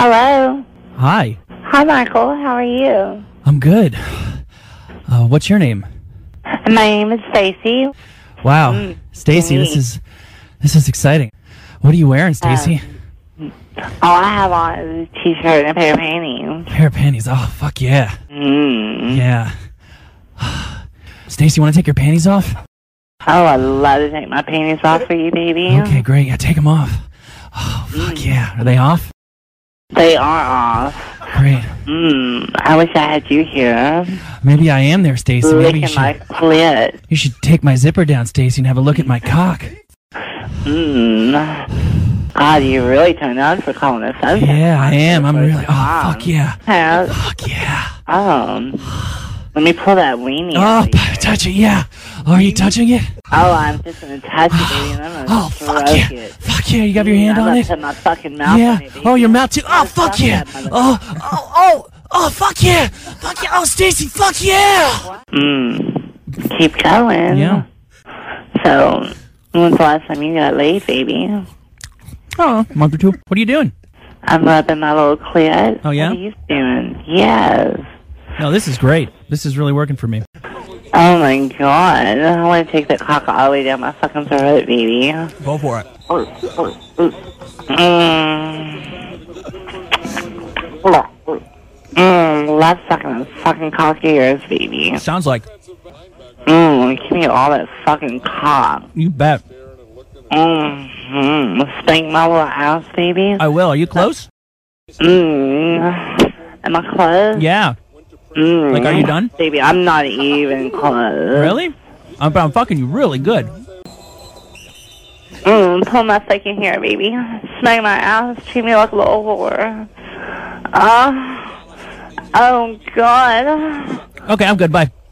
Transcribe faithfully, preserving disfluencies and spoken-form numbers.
Hello. Hi. Hi, Michael. How are you? I'm good. Uh, what's your name? My name is Stacy. Wow, Mm, Stacy, this me. is this is exciting. What are you wearing, Stacy? All I have on is a t-shirt and a pair of panties. Pair of panties. Oh, fuck yeah. Mm. Yeah. Stacy, you want to take your panties off? Oh, I'd love to take my panties off for you, baby. Okay, great. Yeah, take them off. Oh, fuck Mm. yeah. Are they off? They are off. Great. Mm. I wish I had you here. Maybe I am there, Stacy. Maybe you Licking my should, clit. you should take my zipper down, Stacy, and have a look at my cock. Mm. God, you really turned on for calling us sunset. Yeah, I am. I'm really... Oh, Mom. fuck yeah. Huh? Fuck yeah. Um, let me pull that weenie Oh, out. p- touch it, yeah. Oh, are you touching it? Oh, I'm just gonna touch it, baby, and I'm gonna Oh, stroke fuck yeah. it. Fuck yeah, you got your hand I'm on gonna it? put my fucking mouth Yeah. on it, baby. Oh, your mouth too. Oh, Let's fuck fuck yeah. that mother- Oh, oh, oh, oh, fuck yeah. Fuck yeah. Oh, Stacy, fuck yeah. Mm. Keep going. Yeah. So, when's the last time you got laid, baby? Oh, a month or two. What are you doing? I'm rubbing my little clit. Oh, yeah? What are you doing? Yes. No, this is great. This is really working for me. Oh my god. I want to take that cock all the way down my fucking throat, baby. Go for it. Mm. Mm, love sucking that fucking cock of yours, baby. Sounds like. Mmm, give me all that fucking cock. You bet. Mmm, spank my little ass, baby. I will. Are you close? Mmm, am I close? Yeah. Mmm. Like, are you done? Baby, I'm not even close. Really? I'm, I'm fucking you really good. Mmm, pull my fucking hair, baby. Smack my ass, treat me like a little whore. Ah. Uh, oh, God. Okay, I'm good. Bye.